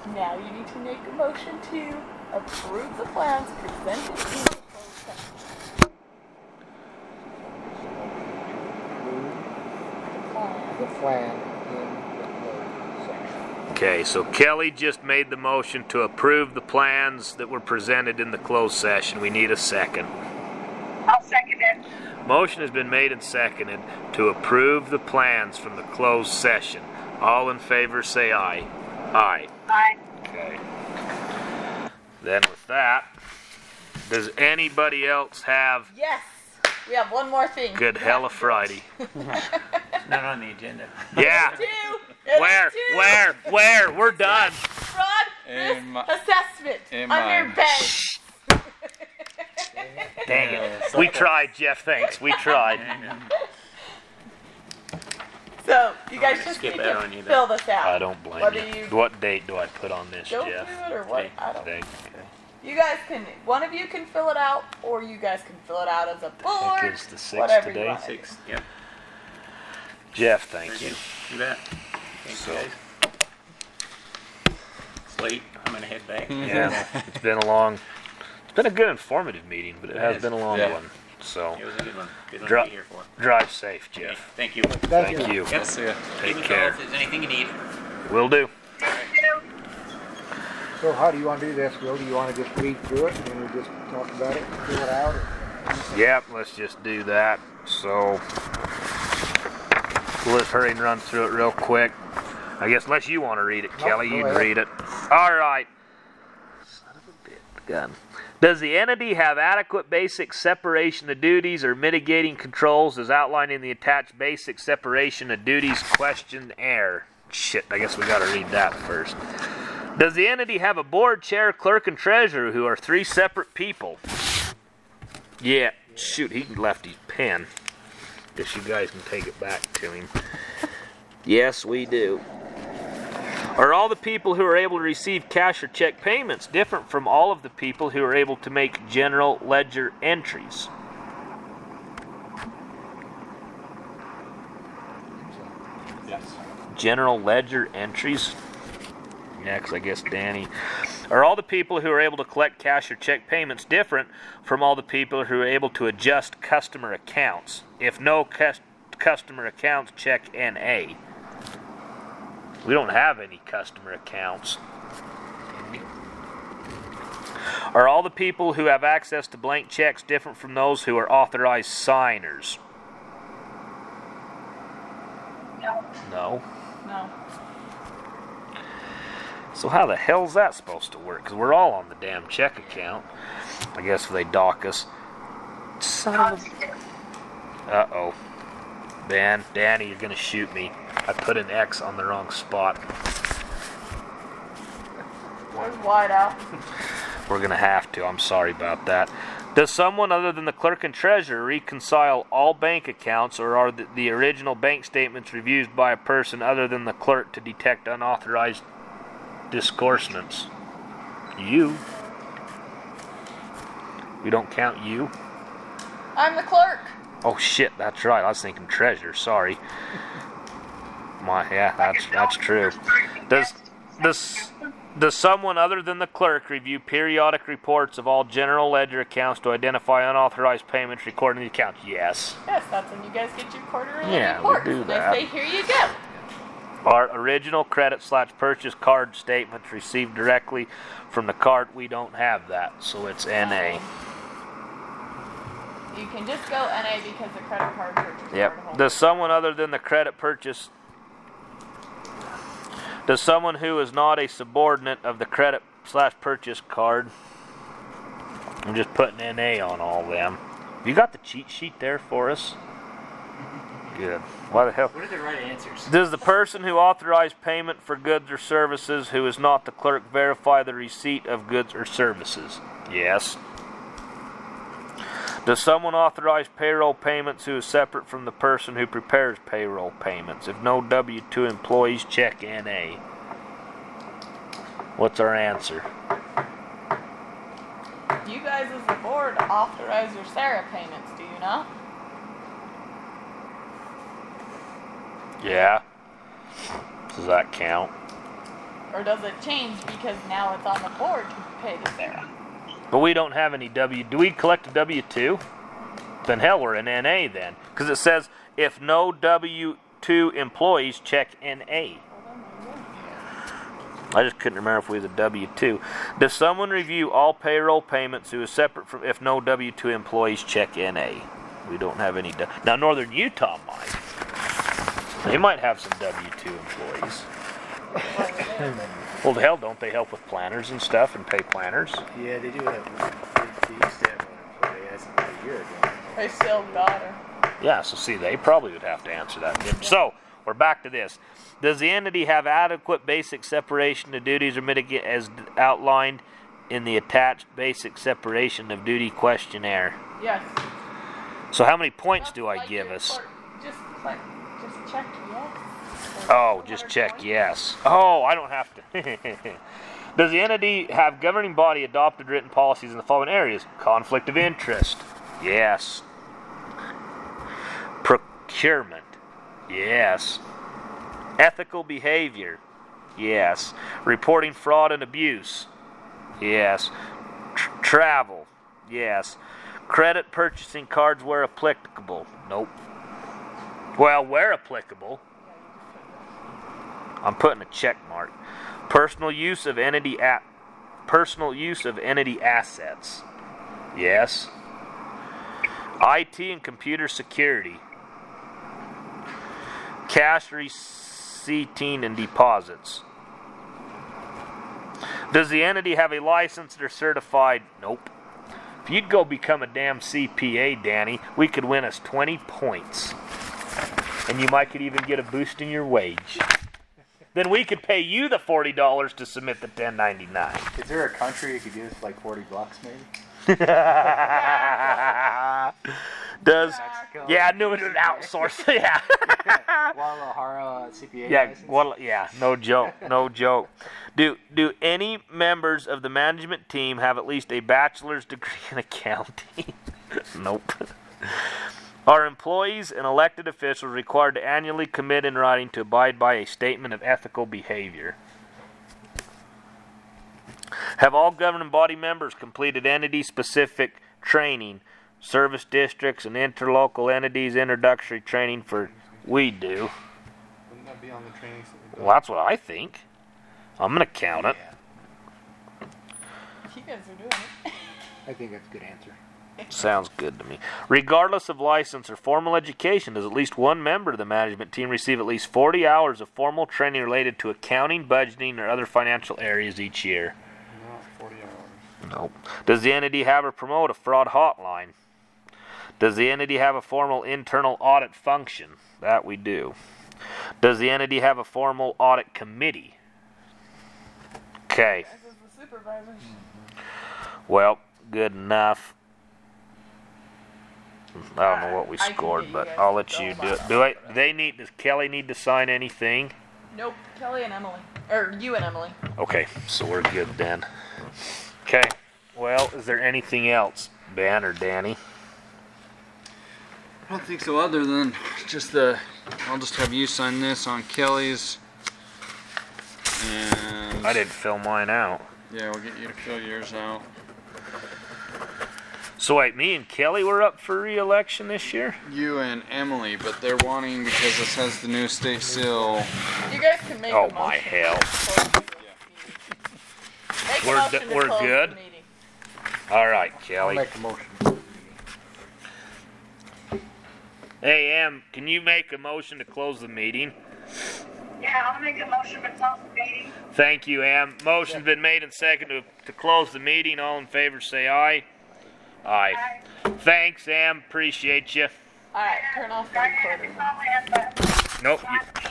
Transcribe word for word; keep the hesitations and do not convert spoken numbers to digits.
Now you need to make a motion to approve the plans presented in the closed session. The plan in the closed section. Okay, so Kelly just made the motion to approve the plans that were presented in the closed session. We need a second. I'll second it. Motion has been made and seconded to approve the plans from the closed session. All in favor say aye. Aye. Aye. Okay. Then with that, does anybody else have Yes! We have one more thing. good hell of Friday? It's not on the agenda. Yeah. Two! It Where? is two. Where? Where? We're done. Fraud risk In my- assessment in under mine. bank. Dang it. We tried, Jeff. Thanks. We tried. So, you I'm guys gonna just skip need that to on you, though. fill this out. I don't blame Whether you. you What date do I put on this, don't Jeff? do it or what, Okay. I don't know. Date. You guys can, one of you can fill it out, or you guys can fill it out as a board. Heck is the sixth whatever today? you want. Six. Yep. Jeff, thank Very you. good. You bet. Thanks, So- guys. It's late. I'm gonna head back. Yeah, it's been a long, it's been a good informative meeting, but it It has has. been a long Yeah. one. So, It was a good one. Good one Dro- to be here for. drive safe, Okay, Jeff. thank you. Thank, Thank you. Yep. See ya. Give Take me a care. call if there's anything you need. Will do. So how do you want to do this, Will? Do you want to just read through it and then we just talk about it, fill it out? Or? Yep, let's just do that. So, we'll just hurry and run through it real quick. I guess unless you want to read it, Nope, Kelly, go you can ahead. read it. All right. Son of a bitch. Gun. Does the entity have adequate basic separation of duties or mitigating controls as outlined in the attached basic separation of duties questionnaire? Shit, I guess we got to read that first. Does the entity have a board chair, clerk, and treasurer who are three separate people? Yeah. Shoot, he left his pen. Guess you guys can take it back to him. Yes, we do. Are all the people who are able to receive cash or check payments different from all of the people who are able to make general ledger entries? Yes. General ledger entries? Next, I guess Danny. Are all the people who are able to collect cash or check payments different from all the people who are able to adjust customer accounts? If no cus- customer accounts, check N A. We don't have any customer accounts. Are all the people who have access to blank checks different from those who are authorized signers? No. No. No. So how the hell's that supposed to work? Because we're all on the damn check account. I guess if they dock us. Son of a... Uh-oh. Dan, Danny, you're going to shoot me. I put an X on the wrong spot. Where's Whiteout? We're going to have to. I'm sorry about that. Does someone other than the clerk and treasurer reconcile all bank accounts, or are the, the original bank statements reviewed by a person other than the clerk to detect unauthorized disgorgements? You. We don't count you? I'm the clerk. Oh shit, that's right. I was thinking treasurer. Sorry. My yeah, that's that's true. Does does does someone other than the clerk review periodic reports of all general ledger accounts to identify unauthorized payments recorded in the accounts? Yes. Yes, that's when you guys get your quarterly Yeah, we reports. do And that. They say, here you go. Our original credit slash purchase card statements received directly from the card. We don't have that, so it's N A. You can just go N A because the credit card purchase card Yep. holder. Does someone other than the credit purchase... Does someone who is not a subordinate of the credit slash purchase card... I'm just putting N A on all them. You got the cheat sheet there for us? Good. Why the hell... What are the right answers? Does the person who authorized payment for goods or services who is not the clerk verify the receipt of goods or services? Yes. Does someone authorize payroll payments who is separate from the person who prepares payroll payments? If no W two employees, check N A. What's our answer? You guys as the board authorize your Sarah payments, do you not? Yeah. Does that count? Or does it change because now it's on the board to pay to Sarah? But we don't have any W. Do we collect a W two? Then hell, we're an N A then. Because it says, if no W two employees, check N A. I just couldn't remember if we was a W two. Does someone review all payroll payments who is separate from if no W two employees, check N A? We don't have any. Du- now, Northern Utah might. They might have some W two employees. Well, the hell, don't they help with planners and stuff and pay planners? Yeah, they do have. They, they used to have one employee as about a year ago. I still got her. Yeah, so see, they probably would have to answer that. So, we're back to this. Does the entity have adequate basic separation of duties or mitigate as outlined in the attached basic separation of duty questionnaire? Yes. So how many points do I Like give your us? clerk. Just click. Just check yes. Oh, just check yes. Oh, I don't have to. Does the entity have governing body adopted written policies in the following areas? Conflict of interest. Yes. Procurement. Yes. Ethical behavior. Yes. Reporting fraud and abuse. Yes. Tr- travel. Yes. Credit purchasing cards where applicable. Nope. Well, where applicable. I'm putting a check mark. Personal use of entity at personal use of entity assets. Yes. I T and computer security. Cash receipting and deposits. Does the entity have a licensed or certified? Nope. If you'd go become a damn C P A, Danny, we could win us twenty points. And you might could even get a boost in your wage. Then we could pay you the forty dollars to submit the ten ninety-nine. Is there a country you could use for like forty bucks maybe? Does Mexico. yeah, I knew it was outsourced. Yeah. Guadalajara C P A Yeah, license? well, yeah, no joke, no joke. Do do any members of the management team have at least a bachelor's degree in accounting? Nope. Are employees and elected officials required to annually commit in writing to abide by a statement of ethical behavior? Have all governing body members completed entity-specific training, service districts and interlocal entities introductory training for we do? Wouldn't that be on the training? Well, that's what I think. I'm going to count it. You guys are doing it. I think that's a good answer. Sounds good to me. Regardless of license or formal education, does at least one member of the management team receive at least forty hours of formal training related to accounting, budgeting, or other financial areas each year? Not forty hours. Nope. Does the entity have or promote a fraud hotline? Does the entity have a formal internal audit function? That we do. Does the entity have a formal audit committee? Okay. This is the supervisor. Well, good enough. I don't know what we I can scored, get you but guys I'll to let fill you do that it. out. Do I? Do they need? Does Kelly need to sign anything? Nope. Kelly and Emily. Or you and Emily. Okay, so we're good then. Okay. Well, is there anything else, Ben or Danny? I don't think so, other than just the. I'll just have you sign this on Kelly's. And. I didn't fill mine out. Yeah, we'll get you to fill yours out. So wait, me and Kelly were up for re-election this year? You and Emily, but they're wanting because this has the new state seal. You guys can make Oh, a motion. my hell. to close the meeting. Make We're a motion d- to we're close good? the meeting. All right, I'll Kelly. make a motion. Hey, Em, can you make a motion to close the meeting? Yeah, I'll make a motion to close the meeting. Thank you, Em. Motion's been made and seconded to, to close the meeting. All in favor, say aye. Aye. Aye. Thanks, Em. Appreciate you. Alright, turn off the Diane, recording. you probably have the Nope. last